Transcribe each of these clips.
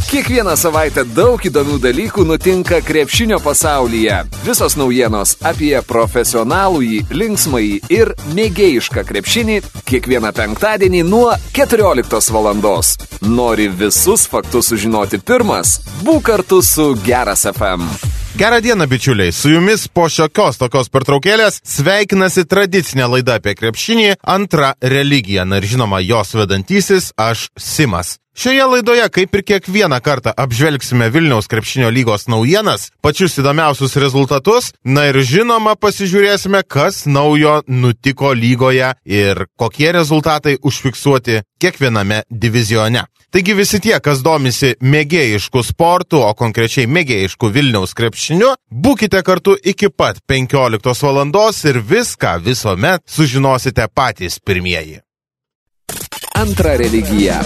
Kiekvieną savaitę daug įdomių dalykų nutinka krepšinio pasaulyje. Visos naujienos apie profesionalųjį, linksmąjį ir mėgėjišką krepšinį kiekvieną penktadienį nuo 14 valandos. Nori visus faktus sužinoti pirmas? Būk kartu su Geras FM. Gerą dieną, bičiuliai. Su jumis po šiokios tokios pertraukėlės sveikinasi tradicinė laida apie krepšinį Antra religija. Na ir žinoma, jos vedantysis aš Simas. Šioje laidoje, kaip ir kiekvieną kartą, apžvelgsime Vilniaus krepšinio lygos naujienas, pačius įdomiausius rezultatus, na ir žinoma, pasižiūrėsime, kas naujo nutiko lygoje ir kokie rezultatai užfiksuoti kiekviename divizione. Taigi visi tie, kas domisi mėgėjiškų sportų, o konkrečiai mėgėjiškų Vilniaus krepšiniu, būkite kartu iki pat 15 valandos ir viską visuomet sužinosite patys pirmieji. Antra religija.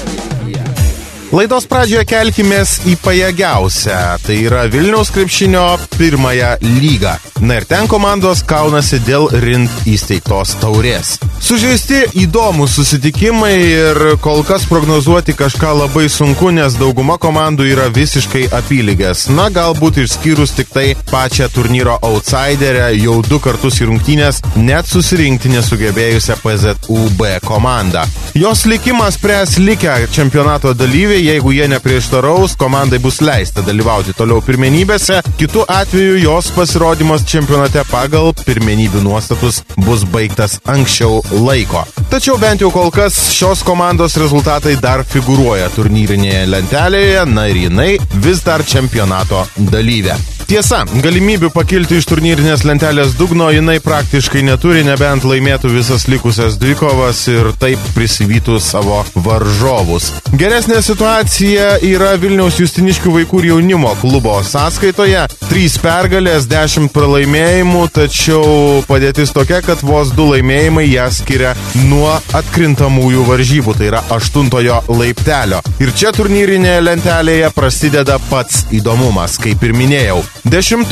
Laidos pradžioje kelkimės į pajėgiausią, tai yra Vilniaus krepšinio pirmąją lygą. Na ir ten komandos kaunasi dėl RINT įsteigtos taurės. Sužaisti įdomūs susitikimai ir kol kas prognozuoti kažką labai sunku, nes dauguma komandų yra visiškai apylygės. Na, galbūt išskyrus tik tai pačią turnyro outsiderę, jau 2 kartus į rungtynes net susirinkti nesugebėjusią PZUB komandą. Jos likimas spręs likę čempionato dalyviai. Jeigu jie neprieštaraus, komandai bus leista dalyvauti toliau pirmenybėse. Kitu atveju jos pasirodymas čempionate pagal pirmenybių nuostatus bus baigtas anksčiau laiko. Tačiau bent jau kol kas šios komandos rezultatai dar figūruoja turnyrinėje lentelėje, na ir jinai vis dar čempionato dalyvė. Tiesa, galimybių pakilti iš turnyrinės lentelės dugno jinai praktiškai neturi, nebent laimėtų visas likusias dvikovas ir taip prisivytų savo varžovus. Geresnė situacija yra Vilniaus Justiniškių vaikų ir jaunimo klubo sąskaitoje. 3 pergalės, 10 pralaimėjimų, tačiau padėtis tokia, kad vos 2 laimėjimai ją skiria nuo atkrintamųjų varžybų, tai yra 8 laiptelio. Ir čia turnyrinėje lentelėje prasideda pats įdomumas, kaip ir minėjau. 10.,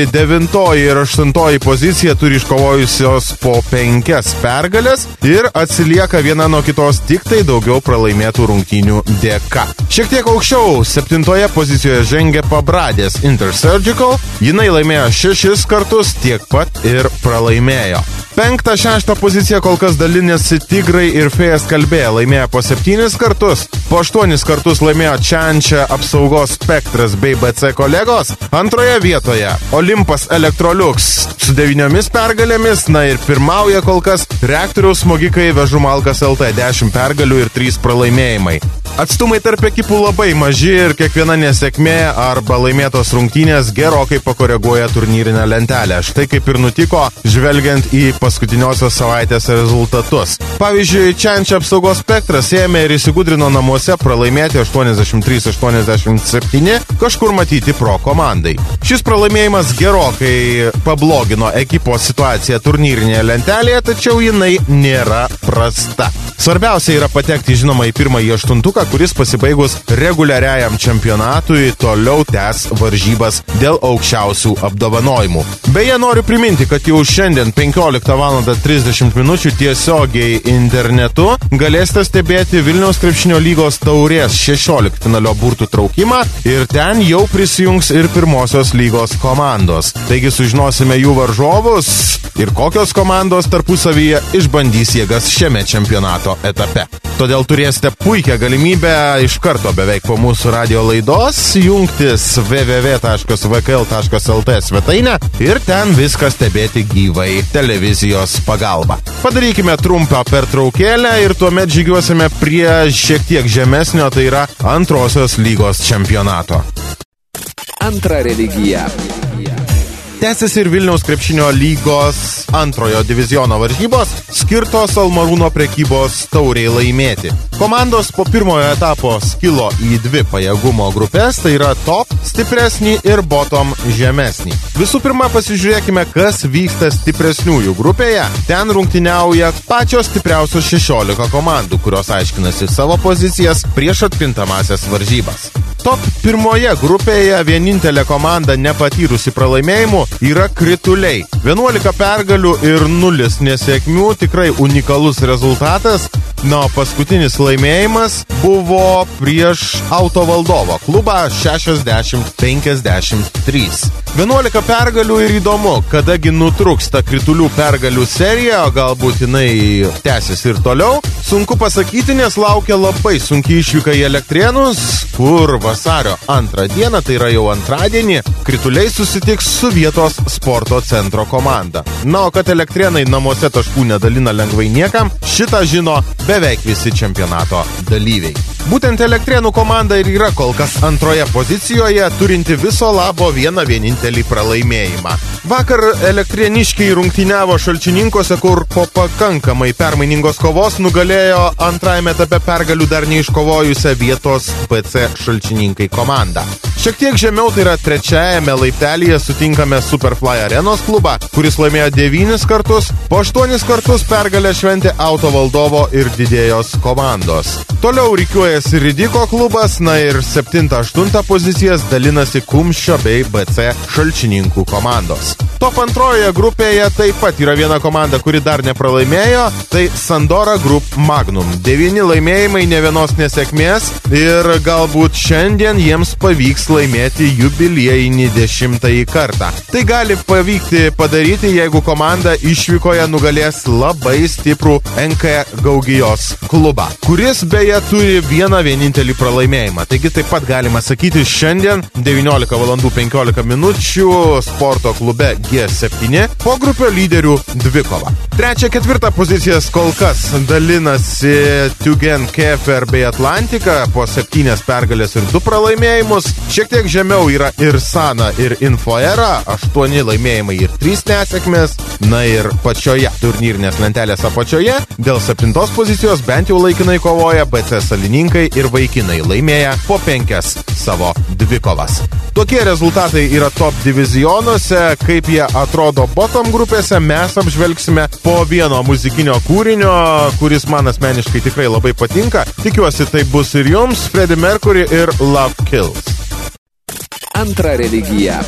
9. ir 8 pozicija turi iškovojusios po 5 pergalės ir atsilieka viena nuo kitos tik tai daugiau pralaimėtų rungtynių dėka. Šiek tiek aukščiau 7 pozicijoje žengia Pabradės Intersurgical, jinai laimėjo 6 kartus, tiek pat ir pralaimėjo. 5., 6 poziciją kol kas dalinėsi Tigrai ir Fėjas Kalbė, laimėjo po 7 kartus, po 8 kartus laimėjo Čiančia apsaugos Spektras bei BC kolegos. Antroje vietoje Olimpas Elektroliux su 9 pergalėmis, na ir pirmauja kol kas Reaktoriaus smogikai Vežumalkas LT 10 pergalių ir 3 pralaimėjimai. Atstumai tarp ekipų labai maži ir kiekviena nesėkmė arba laimėtos rungtynės gerokai pakoreguoja turnyrinę lentelę. Štai kaip ir nutiko, žvelgiant į paskutiniosios savaitės rezultatus. Pavyzdžiui, Čiančia apsaugos Spektras ėmė ir įsigudrino namuose pralaimėti 83-87, kažkur matyti pro komandai. Šis pralaimėjimas gerokai pablogino ekipos situaciją turnyrinėje lentelėje, tačiau jinai nėra prasta. Svarbiausia yra patekti, žinoma, į pirmąjį 8, kuris pasibaigus reguliariajam čempionatui toliau tęs varžybas dėl aukščiausių apdovanojimų. Beje, noriu priminti, kad jau šiandien 15:30 minučių tiesiogiai internetu galėsite stebėti Vilniaus krepšinio lygos taurės 16-finalio burtų traukimą ir ten jau prisijungs ir pirmosios lygos komandos. Taigi sužinosime jų varžovus ir kokios komandos tarpusavyje išbandys jėgas šiame čempionato etape. Todėl turėsite puikią galimybę iš karto beveik po mūsų radio laidos jungtis www.vkl.lt svetainę ir ten viską stebėti gyvai televizijos pagalba. Padarykime trumpą pertraukėlę ir tuomet žygiuosime prie šiek tiek žemesnio, tai yra antrosios lygos čempionato. Antra religija. Tęsiasi ir Vilniaus krepšinio lygos antrojo diviziono varžybos, skirtos Almarūno prekybos tauriai laimėti. Komandos po pirmojo etapo skilo į 2 pajėgumo grupės, tai yra top stipresnį ir bottom žemesnį. Visų pirma, pasižiūrėkime, kas vyksta stipresniųjų grupėje. Ten rungtyniauja pačios stipriausios 16 komandų, kurios aiškinasi savo pozicijas prieš atkrintamąsias varžybas. Top pirmoje grupėje vienintelė komanda nepatyrusi pralaimėjimų yra Krituliai. 11 pergalių ir 0 nesėkmių, tikrai unikalus rezultatas. Na, o paskutinis laimėjimas buvo prieš Auto Valdovo klubą 60-53. 11 pergalių ir įdomu, kadagi nutrūksta kritulių pergalių serija, o galbūt jinai tęsis ir toliau. Sunku pasakyti, nes laukia labai sunki išvyka į Elektrėnus, kur vasario 2 dieną, tai yra jau antradienį, krituliai susitiks su vietos sporto centro komanda. Na, o kad Elektrėnai namuose taškų nedalina lengvai niekam, šitą žino beveik visi čempionato dalyviai. Būtent Elektrėnų komanda ir yra kol kas antroje pozicijoje, turinti viso labo vieną vienintelį pralaimėjimą. Vakar elektrėniškiai rungtyniavo Šalčininkose, kur po pakankamai permainingos kovos nugalėjo antrajame etape pergalių dar neiškovojusią vietos BC Šalčininkai komandą. Šiek tiek žemiau, tai yra trečiajame laiptelyje, sutinkame Superfly Arenos klubą, kuris laimėjo 9 kartus, po 8 kartus pergalę šventė Auto Valdovo ir Didėjos komandos. Toliau rikiuojasi Ridiko klubas, na ir 7-8 pozicijas dalinasi Kumščio bei BC Šalčininkų komandos. Top antrojoje grupėje taip pat yra viena komanda, kuri dar nepralaimėjo, tai Sandora Group Magnum. 9 laimėjimai, ne vienos nesėkmės ir galbūt šiandien jiems pavyks laimėti jubiliejinį 10 kartą. Tai gali pavykti padaryti, jeigu komanda išvykoje nugalės labai stiprų NK Gaugijos klubą, kuris beje turi vieną vienintelį pralaimėjimą. Taigi taip pat galima sakyti, šiandien 19:15 sporto klube G7 po grupio lyderių dvikova. 3-4 pozicijas kol kas dalinasi Tugen Kefer bei Atlantika po 7 pergalės ir 2 pralaimėjimus. Šiek tiek žemiau yra ir Sana ir Infoera, 8 laimėjimai ir 3 nesėkmės. Na ir pačioje turnyrinės lentelės apačioje dėl 7 pozicijos bent jau laikinai kovoja BC Salininkai ir vaikinai, laimėję po 5 savo dvikovas. Tokie rezultatai yra top divizionuose, kaip jie atrodo bottom grupėse, mes apžvelgsime po vieno muzikinio kūrinio, kuris man asmeniškai tikrai labai patinka. Tikiuosi tai bus ir jums, Freddie Mercury ir Love Kills. Antra religija.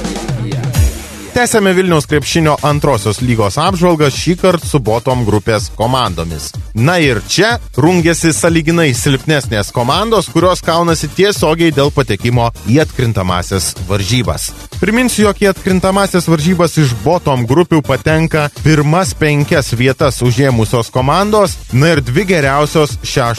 Tęsėme Vilniaus krepšinio antrosios lygos apžvalgą, šį kartą su bottom grupės komandomis. Na ir čia rungėsi sąlyginai silpnesnės komandos, kurios kaunasi tiesiogiai dėl patekimo į atkrintamąsias varžybas. Priminsiu, jog į atkrintamąsias varžybas iš bottom grupių patenka pirmas 5 vietas užėmusios komandos, na ir 2 geriausios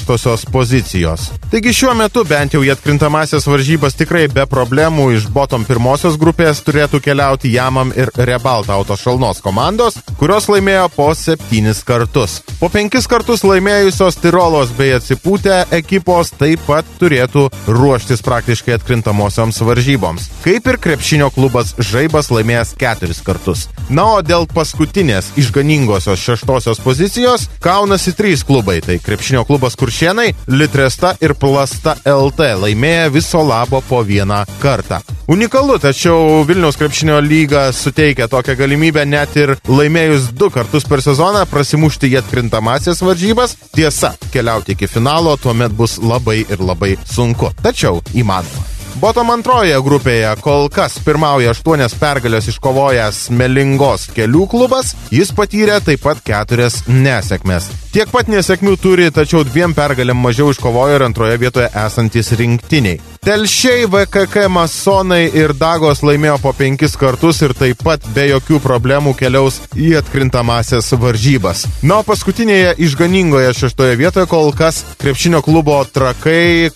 6 pozicijos. Taigi šiuo metu bent jau į atkrintamąsias varžybas tikrai be problemų iš bottom pirmosios grupės turėtų keliauti Jamam ir Rebalta Autošalnos komandos, kurios laimėjo po 7 kartus. Po 5 kartus laimėjusios Tirolos bei Atsipūtę ekipos taip pat turėtų ruoštis praktiškai atkrintamosioms varžyboms, kaip ir krepšinio klubas Žaibas laimėjęs 4 kartus. Na, o dėl paskutinės išganingosios 6 pozicijos kaunasi 3 klubai, tai krepšinio klubas Kuršėnai, Litresta ir Plasta LT, laimėję viso labo po 1 kartą. Unikalu, tačiau Vilniaus krepšinio lyga suteikia tokią galimybę net ir laimėjus 2 kartus per sezoną prasimušti į atkrintamąsias varžybas. Tiesa, keliauti iki finalo tuomet bus labai ir labai sunku, tačiau įmanoma. Bottom antroje grupėje kol kas pirmauja 8 pergalės iškovojęs Melingos Kelių klubas, jis patyrė taip pat 4 nesėkmės. Tiek pat nesėkmių turi, tačiau 2 pergalėm mažiau iškovojo ir antroje vietoje esantis rinktiniai. Telšiai, VKK Masonai ir Dagos laimėjo po 5 kartus ir taip pat be jokių problemų keliaus į atkrintamąsias varžybas. Na, o paskutinėje išganingoje 6 vietoje kol kas krepšinio klubo Trakai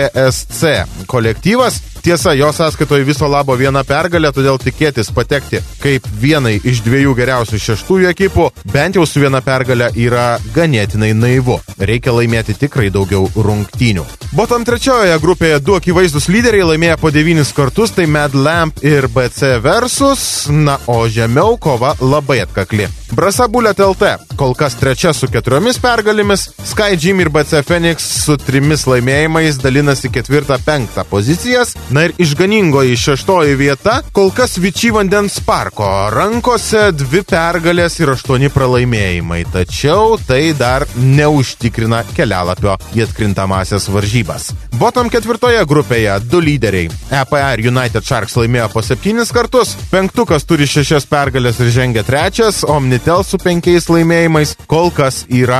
KKSC kolektyvas. Tiesa, jo sąskaitoje viso labo 1 pergalė, todėl tikėtis patekti kaip vienai iš 2 geriausių 6 ekipų, bent jau su 1 pergalė yra ganėtinai naivu. Reikia laimėti tikrai daugiau rungtynių. Bottom trečiojoje grupėje 2 akivaizdus lyderiai laimėjo po 9 kartus, tai Mad Lamp ir BC Versus, na, o žemiau kova labai atkakli. Brasa Bullet LT kol kas 3 su 4 pergalėmis, Sky Gym ir BC Phoenix su 3 laimėjimais dalinasi 4-5 pozicijas. Na ir išganingoji 6 vieta kol kas Vičy vandens parko rankose 2 pergalės ir 8 pralaimėjimai, tačiau tai dar neužtikrina kelialapio į atkrintamąsias varžybas. Bottom 4 grupėje 2 lyderiai EPA ir United Sharks laimėjo po 7 kartus, 5 turi 6 pergalės ir žengia 3, Omni Omnitel su 5 laimėjimais kol kas yra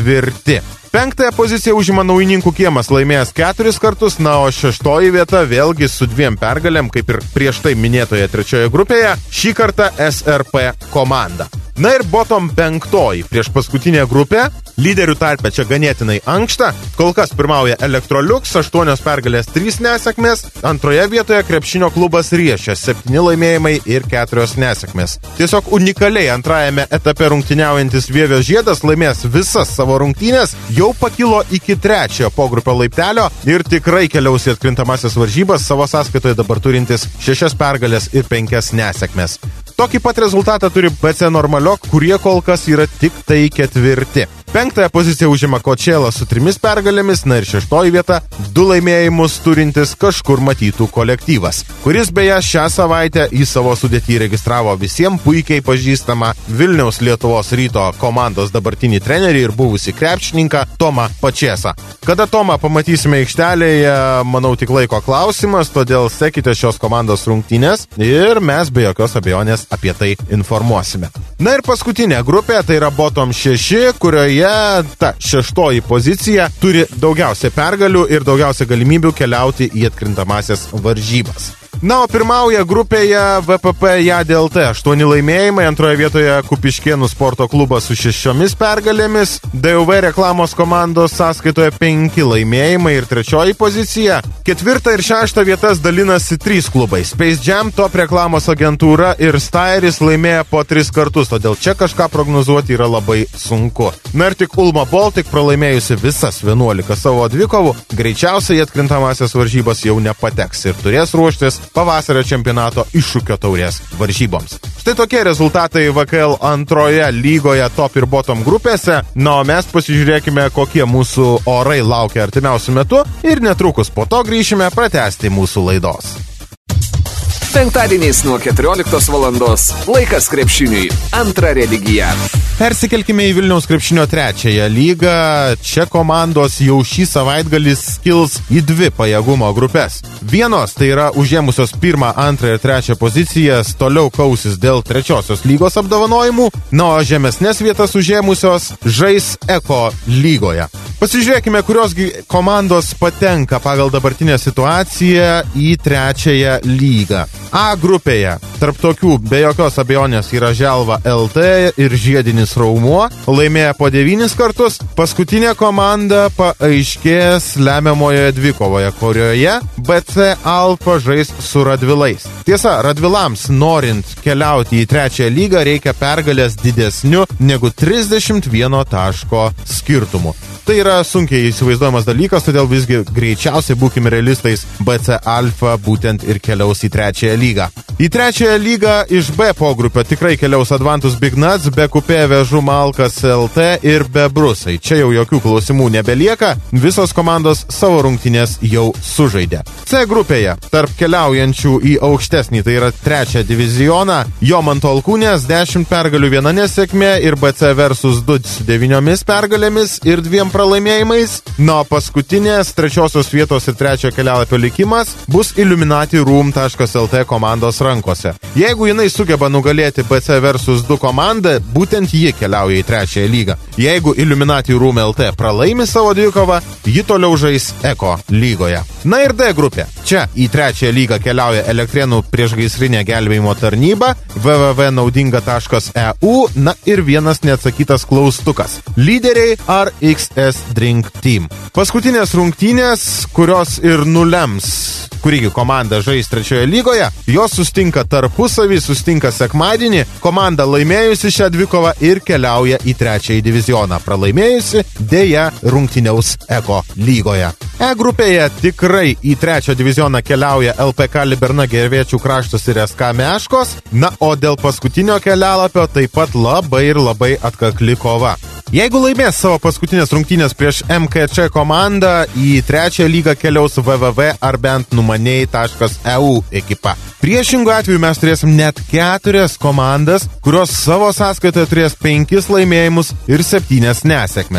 4. 5 poziciją užima Naujininkų kiemas, laimėjęs 4 kartus, na, o 6 vieta vėlgi su 2 pergalėm, kaip ir prieš tai minėtoje 3 grupėje, šį kartą SRP komanda. Na ir bottom 5 prieš paskutinę grupę, lyderių tarpe čia ganėtinai ankšta, kol kas pirmauja Electrolux, 8 pergalės 3 nesėkmės, antroje vietoje krepšinio klubas Riešės, 7 laimėjimai ir 4 nesėkmės. Tiesiog unikaliai antrajame etape rungtyniaujantis Vievio Žiedas laimės visas savo rungtynės, jau pakilo iki 3 pogrupio laiptelio ir tikrai keliaus į atkrintamasis varžybas, savo sąskaitoje dabar turintis 6 pergalės ir 5 nesėkmės. Tokį pat rezultatą turi BC Normaliok, kurie kol kas yra tik tai 4. 5 poziciją užima Kočėla su 3 pergalėmis, na ir 6 vieta 2 laimėjimus turintis kažkur matytų kolektyvas, kuris beje šią savaitę į savo sudėtį registravo visiems puikiai pažįstamą Vilniaus Lietuvos Ryto komandos dabartinį trenerį ir buvusį krepšininką Tomą Pačėsą. Kada Tomą pamatysime aikštelėje, manau tik laiko klausimas, todėl sekite šios komandos rungtynės ir mes be jokios abejonės apie tai informuosime. Na ir paskutinė grupė, tai yra bottom 6, kurioje ta 6 pozicija turi daugiausia pergalių ir daugiausia galimybių keliauti į atkrintamasias varžybas. Na, o pirmauja grupėje VPP JADLT 8 laimėjimai, antroje vietoje Kupiškėnų sporto klubas su 6 pergalėmis, DUV reklamos komandos sąskaitoje 5 laimėjimai ir 3 pozicija. 4 ir 6 vietas dalinasi 3 klubai. Space Jam, Top reklamos agentūra ir Stairis laimėjo po 3 kartus, todėl čia kažką prognozuoti yra labai sunku. Na ir tik Ulma Baltic pralaimėjusi visas 11 savo dvikovų, greičiausiai atkrintamasias varžybas jau nepateks ir turės ruoštis pavasario čempionato iššūkio taurės varžyboms. Štai tokie rezultatai VKL antroje lygoje top ir bottom grupėse. Na, o mes pasižiūrėkime, kokie mūsų orai laukia artimiausiu metu ir netrukus po to grįšime pratęsti mūsų laidos. Penktadieniais nuo 14 valandos laikas krepšiniui. Antra religija. Persikelkime į Vilniaus krepšinio 3 lygą. Čia komandos jau šį savaitgalį skils į 2 pajėgumo grupės. Vienos, tai yra užėmusios 1, 2 ir 3 pozicijas, toliau kausis dėl 3 lygos apdovanojimų, na, o žemesnės vietas užėmusios žais Eko lygoje. Pasižiūrėkime, kurios komandos patenka pagal dabartinę situaciją į 3 lygą. A grupėje tarp tokių be jokios abejonės yra Želva LT ir Žiedinis Raumuo, laimėję po 9 kartus. Paskutinė komanda paaiškės lemiamoje dvikovoje, kurioje BC Alfa žais su Radvilais. Tiesa, Radvilams norint keliauti į 3 lygą reikia pergalės didesniu negu 31 taško skirtumu. Tai yra sunkiai įsivaizduojamas dalykas, todėl visgi greičiausiai būkime realistais, BC Alfa būtent ir keliaus į 3 lygą. Į 3 lygą iš B pogrupio tikrai keliaus Advantus Big Nuts, be Kupė Vežų Malkas LT ir be Brusai. Čia jau jokių klausimų nebelieka, visos komandos savo rungtynės jau sužaidė. C grupėje tarp keliaujančių į aukštesnį, tai yra 3 divizioną, Jomanto Alkūnės 10 pergalių 1 nesėkmė ir BC Versus 2 su 9 pergalėmis ir 2 pralaimėjimais. Na, paskutinės 3 vietos ir 3 kelialapio likimas bus Illuminati.lt komandos rankose. Jeigu jinai sugeba nugalėti BC Versus 2 komandą, būtent ji keliauja į 3 lygą. Jeigu Illuminati.lt pralaimi savo dvikovą, ji toliau žais Eko lygoje. Na ir D grupė. Čia į 3 lygą keliauja Elektrėnų priešgaisrinė gelbėjimo tarnyba, www.naudinga.eu, na ir vienas neatsakytas klaustukas. Lyderiai ar XS Drink Team. Paskutinės rungtynės, kurios ir nulems, kurigi komanda žais 3 lygoje, jos sustinka tarpusavį, sustinka sekmadienį, komanda laimėjusi šią dvikovą ir keliauja į 3 divizioną. Pralaimėjusi dėja rungtyniaus Eko lygoje. E grupėje tikrai į 3 divizioną keliauja LPK Liberna Gervėčių kraštus ir SK Meškos, na o dėl paskutinio kelialapio taip pat labai ir labai atkakli kova. Jeigu laimės savo paskutinės rungtynės prieš MKC komandą, į 3 lygą keliaus www ar bent numanei.eu ekipa. Priešingų atveju mes turėsim net 4 komandas, kurios savo sąskaitoje turės 5 laimėjimus ir 7 nesėkmes.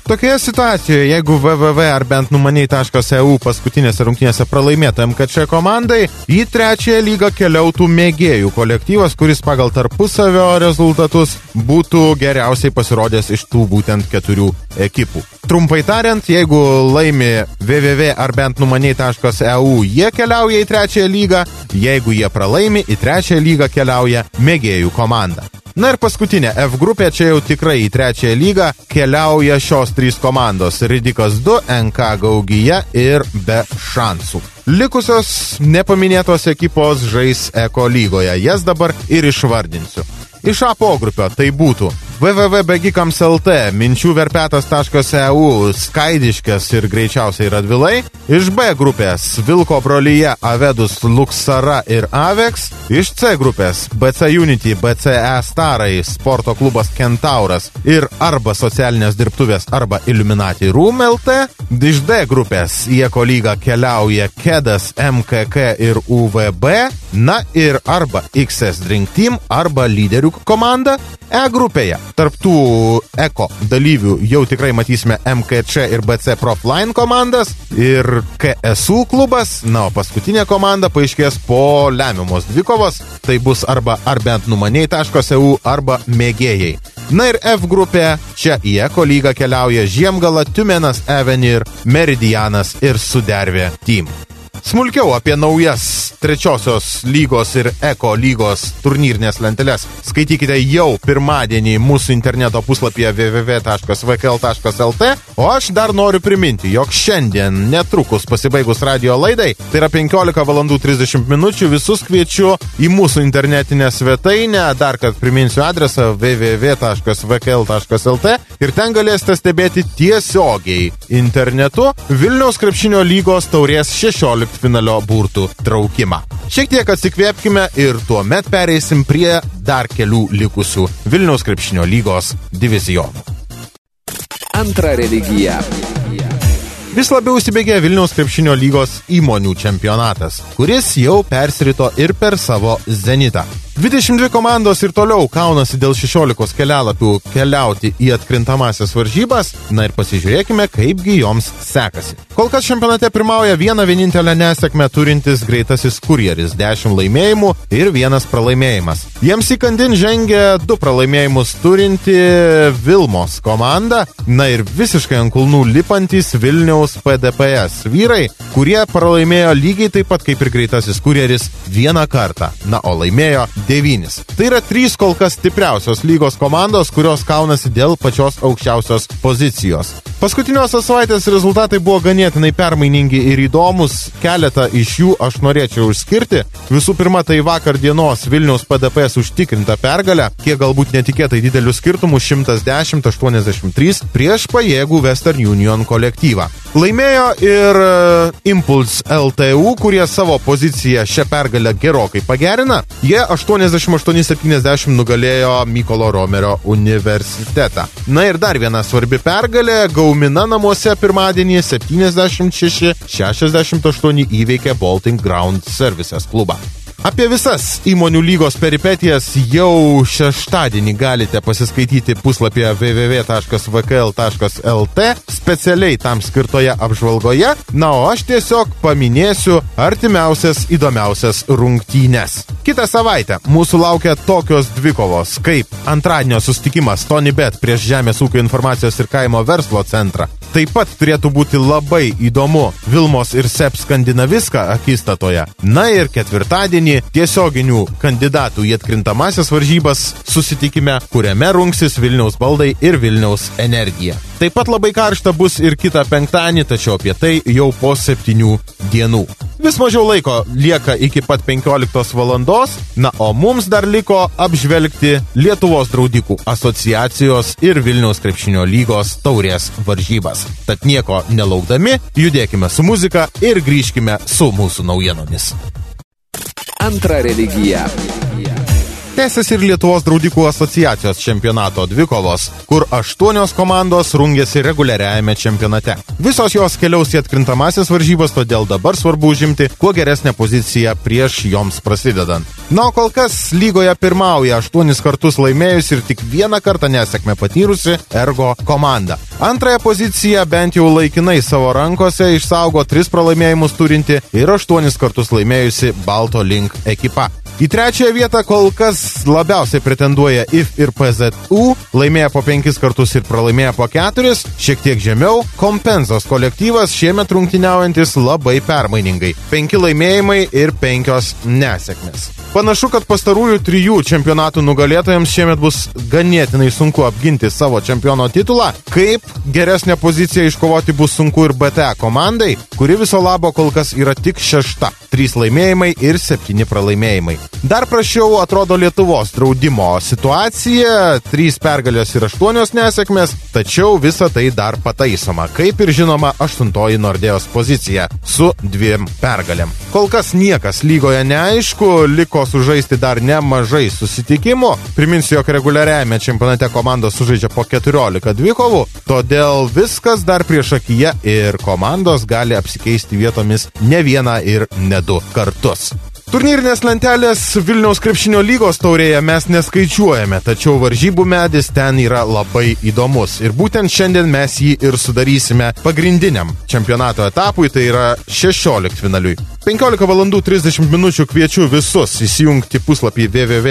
Tokioje situacijoje, jeigu www ar bent numaniai.eu paskutinėse rungtynėse pralaimėtų MKČ komandai, į trečiąją lygą keliautų mėgėjų kolektyvas, kuris pagal tarpusavio rezultatus būtų geriausiai pasirodęs iš tų būtent 4 ekipų. Trumpai tariant, jeigu laimi www ar bent numaniai.eu, jie keliauja į trečiąją lygą, jeigu jie pralaimi, į trečiąją lygą keliauja mėgėjų komanda. Na ir paskutinė F grupė, čia jau tikrai į trečiąją lygą keliauja šios 3 komandos – Ridikas 2, NK Gaugija ir Be šansų. Likusios nepaminėtos ekipos žais Eko lygoje, jas dabar ir išvardinsiu. Iš A pogrupio tai būtų www.begikams.lt, minčiuverpetas.eu, Skaidiškės ir greičiausiai Radvilai. Iš B grupės Vilko brolyje, Avedus, Luksara ir Avex. Iš C grupės BC Unity, BCE Starai, Sporto klubas Kentauras ir arba socialinės dirbtuvės arba Illuminati Room LT. Iš D grupės į Eko lygą keliauja Kedas, MKK ir UVB. Na ir arba XS Drink Team arba lyderių komanda. E grupėje tarp tų Eko dalyvių jau tikrai matysime MKČ ir BC Profline komandas ir KSU klubas, na o paskutinė komanda paaiškės po lemiamos dvikovos, tai bus arba ar bent numaniai.eu arba mėgėjai. Na ir F grupė, čia į Eko lygą keliauja Žiemgala, Tiumenas, Avenir, Meridianas ir Sudervė Team. Smulkiau apie naujas trečiosios lygos ir Eko lygos turnyrines lenteles skaitykite jau pirmadienį mūsų interneto puslapyje www.vkl.lt, o aš dar noriu priminti, jog šiandien netrukus pasibaigus radio laidai, tai yra 15:30 minučių, visus kviečiu į mūsų internetinę svetainę, dar kad priminsiu adresą www.vkl.lt ir ten galėsite stebėti tiesiogiai internetu Vilniaus krepšinio lygos taurės 16 finalio burtų traukimą. Šiek tiek atsikvėpkime ir tuomet pereisim prie dar kelių likusių Vilniaus krepšinio lygos divizionų. Antra religija. Vis labiau įsibėgė Vilniaus krepšinio lygos įmonių čempionatas, kuris jau persirito ir per savo zenitą. 22 komandos ir toliau kaunasi dėl 16 kelialapių keliauti į atkrintamasias varžybas, na ir pasižiūrėkime, kaipgi joms sekasi. Kol kas čempionate pirmauja vieną vienintelę nesėkmę turintis greitasis kurjeris, 10 laimėjimų ir 1 pralaimėjimas. Jiems įkandin žengia 2 pralaimėjimus turinti Vilmos komanda, na ir visiškai ant kulnų lipantis Vilniaus PDPS vyrai, kurie pralaimėjo lygiai taip pat kaip ir greitasis kurjeris 1 kartą, na o laimėjo 9. Tai yra 3 kol kas stipriausios lygos komandos, kurios kaunasi dėl pačios aukščiausios pozicijos. Paskutiniosios savaitės rezultatai buvo ganėtinai permainingi ir įdomus, keletą iš jų aš norėčiau išskirti. Visų pirma, tai vakar dienos Vilniaus PDPS užtikrinta pergalė, kiek galbūt netikėtai didelių skirtumų 110-83 prieš pajėgų Western Union kolektyvą. Laimėjo ir Impulse LTU, kurie savo poziciją šią pergalę gerokai pagerina. Jie 88-70 nugalėjo Mykolo Romerio universitetą. Na ir dar viena svarbi pergalė, Gaumina namuose pirmadienį 76-68 įveikė Bolting Ground Services klubą. Apie visas įmonių lygos peripetijas jau šeštadienį galite pasiskaityti puslapyje www.vkl.lt specialiai tam skirtoje apžvalgoje, na o aš tiesiog paminėsiu artimiausias įdomiausias rungtynes. Kitą savaitę mūsų laukia tokios dvikovos, kaip antradienio susitikimas TonyBet prieš Žemės ūkio informacijos ir kaimo verslo centrą. Taip pat turėtų būti labai įdomu Vilmos ir SEP Skandinaviska akistatoje. Na ir ketvirtadienį tiesioginių kandidatų į atkrintamasias varžybas susitikime, kuriame rungsis Vilniaus Baldai ir Vilniaus Energija. Taip pat labai karšta bus ir kitą penktadienį, tačiau apie tai jau po 7 dienų. Vis mažiau laiko lieka iki pat 15 valandos, na o mums dar liko apžvelgti Lietuvos draudikų asociacijos ir Vilniaus krepšinio lygos taurės varžybas. Tad nieko nelaukdami, judėkime su muzika ir grįžkime su mūsų naujienomis. Antra religija. Tęsiasi ir Lietuvos draudikų asociacijos čempionato dvikovos, kur 8 komandos rungėsi reguliariajame čempionate. Visos jos keliaus į atkrintamasis varžybas, todėl dabar svarbu užimti kuo geresnę poziciją prieš joms prasidedant. Na, o kol kas lygoje pirmauja 8 kartus laimėjus ir tik 1 kartą nesėkmę patyrusi Ergo komanda. Antrąją poziciją bent jau laikinai savo rankose išsaugo 3 pralaimėjimus turinti ir 8 kartus laimėjusi Balto Link ekipa. Į trečiąją vietą kol kas labiausiai pretenduoja IF ir PZU, laimėję po 5 kartus ir pralaimėję po 4, šiek tiek žemiau Kompenzos kolektyvas šiemet rungtyniaujantis labai permainingai. 5 laimėjimai ir 5 nesėkmės. Panašu, kad pastarųjų 3 čempionatų nugalėtojams šiemet bus ganėtinai sunku apginti savo čempiono titulą. Kaip geresnę poziciją iškovoti bus sunku ir BTA komandai, kuri viso labo kol kas yra tik 6. 3 laimėjimai ir 7 pralaimėjimai. Dar prašiau atrodo Lietuvos draudimo situacija, 3 pergalės ir 8 nesėkmės, tačiau visa tai dar pataisoma, kaip ir žinoma 8 Nordėjos pozicija su 2 pergalėm. Kol kas niekas lygoje neaišku, liko sužaisti dar nemažai susitikimų. Priminsiu, jog reguliariajame čempionate komandos sužaidžia po 14 dvikovų, todėl viskas dar prieš akiją ir komandos gali apsikeisti vietomis ne 1 ir ne 2 kartus. Turnyrinės lentelės Vilniaus krepšinio lygos taurėje mes neskaičiuojame, tačiau varžybų medis ten yra labai įdomus. Ir būtent šiandien mes jį ir sudarysime pagrindiniam čempionato etapui, tai yra 16 finaliui. 15:30 minučių kviečiu visus įsijungti puslapį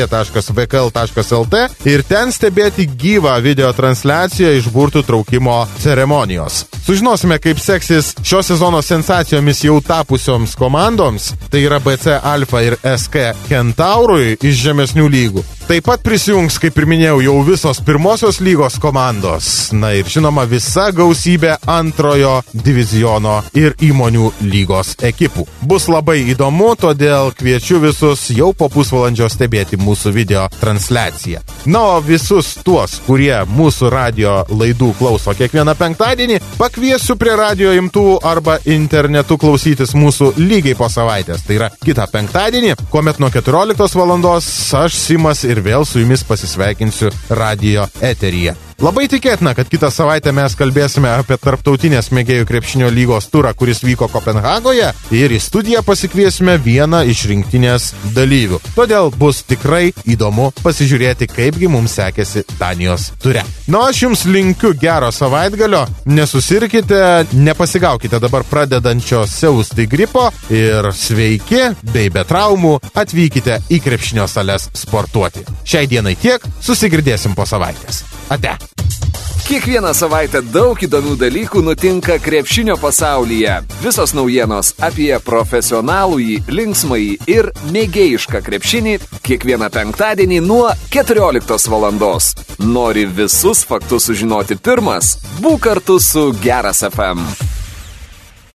www.vkl.lt ir ten stebėti gyvą video transliaciją iš burtų traukimo ceremonijos. Sužinosime, kaip seksis šio sezono sensacijomis jau tapusioms komandoms, tai yra BC Alfa ir SK Kentaurui iš žemesnių lygų. Taip pat prisijungs, kaip ir minėjau, jau visos pirmosios lygos komandos. Na ir žinoma, visa gausybė antrojo diviziono ir įmonių lygos ekipų. Bus labai įdomu, todėl kviečiu visus jau po pusvalandžio stebėti mūsų video transliaciją. Na, o visus tuos, kurie mūsų radio laidų klauso kiekvieną penktadienį, pakviesiu prie radio imtuvų arba internetu klausytis mūsų lygiai po savaitės. Tai yra kitą penktadienį, kuomet nuo 14 valandos aš, Simas, ir vėl su jumis pasisveikinsiu radio eteryje. Labai tikėtina, kad kitą savaitę mes kalbėsime apie tarptautinės mėgėjų krepšinio lygos turą, kuris vyko Kopenhagoje, ir į studiją pasikviesime vieną iš rinktinės dalyvių. Todėl bus tikrai įdomu pasižiūrėti, kaipgi mums sekėsi Danijos ture. Na, aš jums linkiu gero savaitgalio, nesusirkite, nepasigaukite dabar pradedančio siausti gripo ir sveiki, bei be traumų atvykite į krepšinio sales sportuoti. Šiai dienai tiek, susigirdėsim po savaitės. Ate. Kiekvieną savaitę daug įdomių dalykų nutinka krepšinio pasaulyje. Visos naujienos apie profesionalųjį, linksmąjį ir mėgėjišką krepšinį kiekvieną penktadienį nuo 14 valandos. Nori visus faktus sužinoti pirmas? Būk kartu su Geras FM.